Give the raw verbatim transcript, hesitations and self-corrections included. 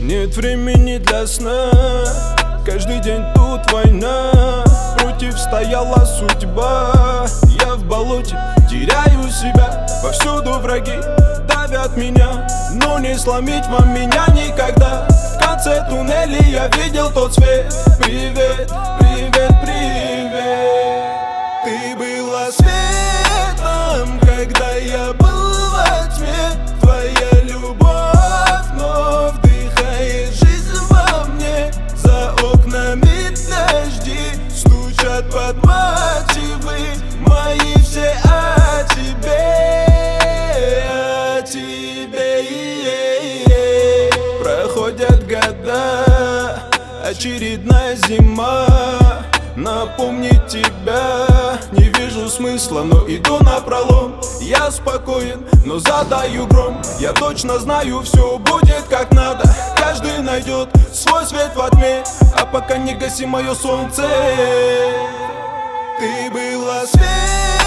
Нет времени для сна, каждый день тут война. Против стояла судьба, я в болоте теряю себя. Повсюду враги давят меня, но не сломить вам меня никогда. В конце туннеля я видел тот свет. Привет, привет, привет. Ты была светом, когда я был во тьме. Твоя любовь вновь вдыхает жизнь во мне. За окнами дожди стучат под мотивы мои все о тебе, о тебе. Проходят года, очередная зима. Напомнить тебя не вижу смысла, но иду напролом. Я спокоен, но задаю гром. Я точно знаю, все будет как надо. Каждый найдет свой свет во тьме, а пока не гаси мое солнце. Ты была свет.